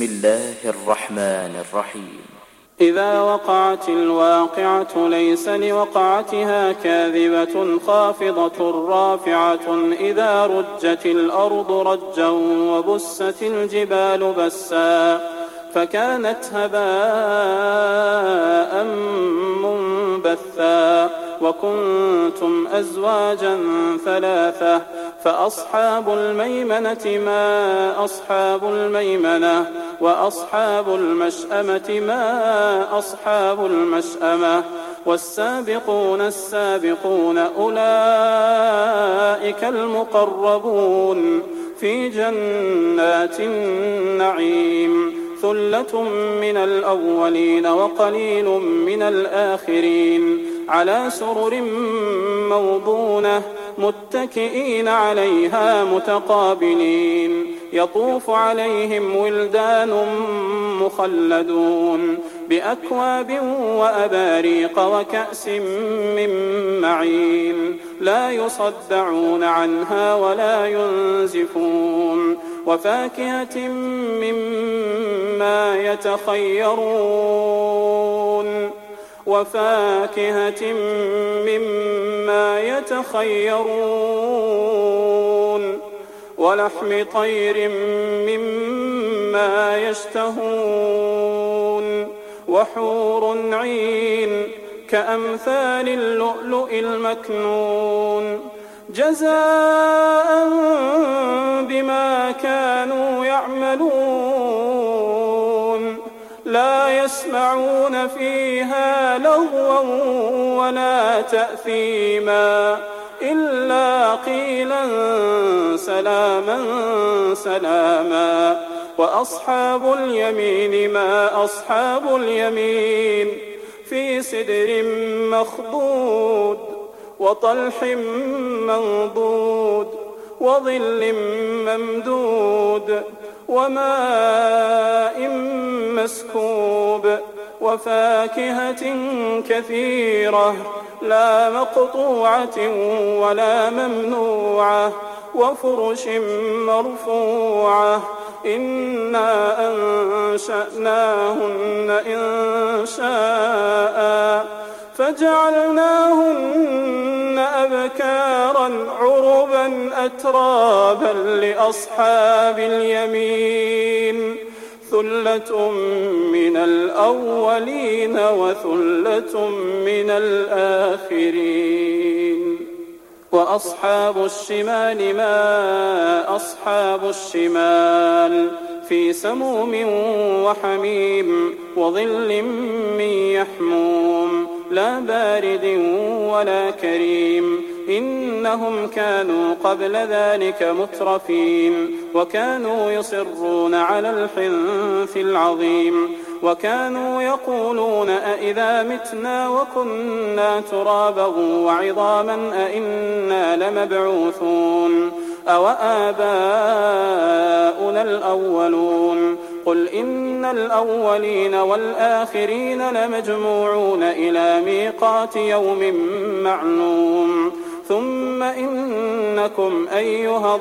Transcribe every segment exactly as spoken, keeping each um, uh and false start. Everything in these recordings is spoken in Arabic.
بسم الله الرحمن الرحيم إذا وقعت الواقعة ليس لوقعتها كاذبة خافضة رافعة إذا رجت الأرض رجا وبست الجبال بسا فكانت هباء منبثا وكنتم أزواجا ثلاثة فأصحاب الميمنة ما أصحاب الميمنة وأصحاب المشأمة ما أصحاب المشأمة والسابقون السابقون أولئك المقربون في جنات النعيم ثلة من الأولين وقليل من الآخرين على سرر موضونة متكئين عليها متقابلين يطوف عليهم ولدان مخلدون بأكواب وأباريق وكأس من معين لا يصدعون عنها ولا ينزفون وفاكهة مما يتخيرون وفاكهة مما يتخيرون ولحم طير مما يشتهون وحور عين كأمثال اللؤلؤ المكنون جزاء بما كانوا يعملون لا يسمعون فيها لغوا ولا تأثيما إلا قيلا سلاما سلاما وأصحاب اليمين ما أصحاب اليمين في سدر مخضود وطلح منضود وظل ممدود وماء مسكوب وفاكهة كثيرة لا مقطوعة ولا ممنوعة وفرش مرفوعة إنا أنشأناهن إنشاء فجعلناهن أبكارا عربا أترابا لأصحاب اليمين ثلة من الأولين وثلة من الآخرين وأصحاب الشمال ما أصحاب الشمال في سموم وحميم وظل من يحموم لا بارد ولا كريم إنهم كانوا قبل ذلك مترفين وكانوا يصرون على الحنث العظيم وكانوا يقولون أئذا متنا وكنا ترابا وعظاما أئنا لمبعوثون أو آباؤنا الأولون قل إن الأولين والآخرين لمجموعون إلى ميقات يوم معلوم ثم إنكم أيها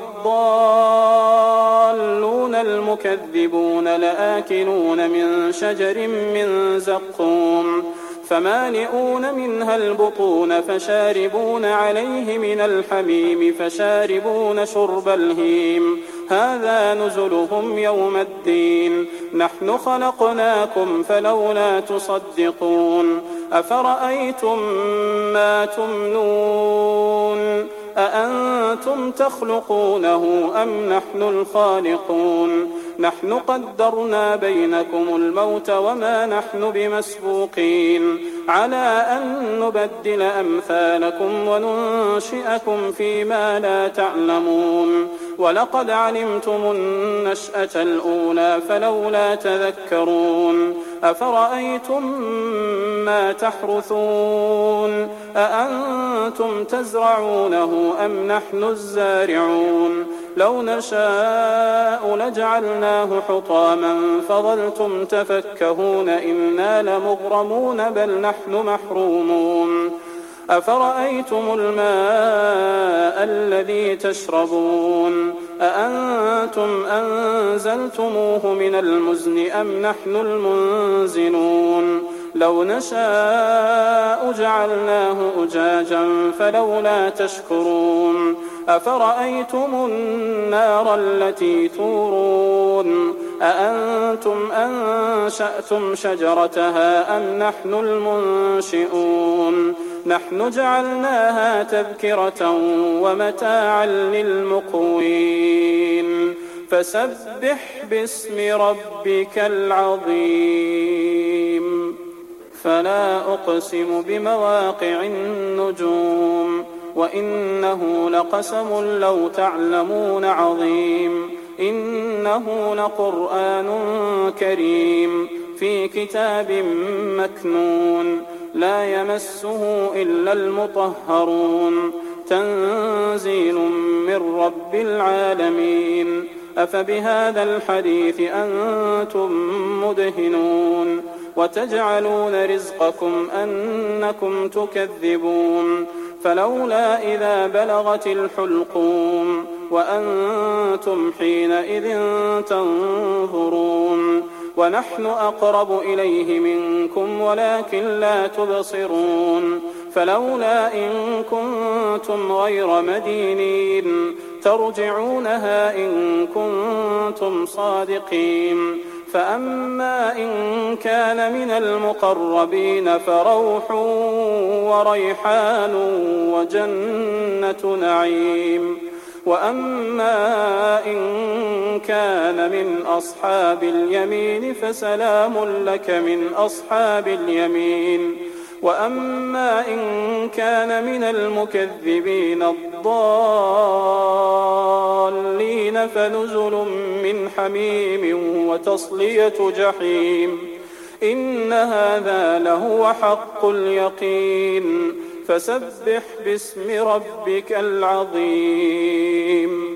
الضالون المكذبون لآكلون من شجر من زقوم فمالئون منها البطون فشاربون عليه من الحميم فشاربون شرب الهيم هذا نزلهم يوم الدين نحن خلقناكم فلولا تصدقون أفرأيتم ما تمنون أأنتم تخلقونه أم نحن الخالقون نحن قدرنا بينكم الموت وما نحن بمسبوقين على أن نبدل أمثالكم وننشئكم فيما لا تعلمون ولقد علمتم النشأة الأولى فلولا تذكرون أفرأيتم ما تحرثون أأنتم تزرعونه أم نحن الزارعون لو نشاء لجعلناه حطاما فظلتم تفكهون إنا لمغرمون بل نحن محرومون أفرأيتم الماء الذي تشربون أأنتم أنزلتموه من المزن أم نحن المنزلون لو نشاء جعلناه أجاجا فلولا تشكرون أفرأيتم النار التي تورون أأنتم أنشأتم شجرتها أم نحن المنشئون نحن جعلناها تذكرة ومتاعا للمقوين فسبح باسم ربك العظيم فلا أقسم بمواقع النجوم وإنه لقسم لو تعلمون عظيم إنه لقرآن كريم في كتاب مكنون لا يمسه إلا المطهرون تنزيل من رب العالمين أفبهذا الحديث أنتم مدهنون وتجعلون رزقكم أنكم تكذبون فلولا إذا بلغت الحلقوم وأنتم حينئذ تنظرون ونحن أقرب إليه منكم ولكن لا تبصرون فلولا إن كنتم غير مدينين ترجعونها إن كنتم صادقين فأما إن كان من المقربين فروح وريحان وجنة نعيم وأما إن كان من أصحاب اليمين فسلام لك من أصحاب اليمين وأما إن كان من المكذبين الضالين فنزل من حميم وتصلية جحيم إن هذا لهو حق اليقين فسبح باسم ربك العظيم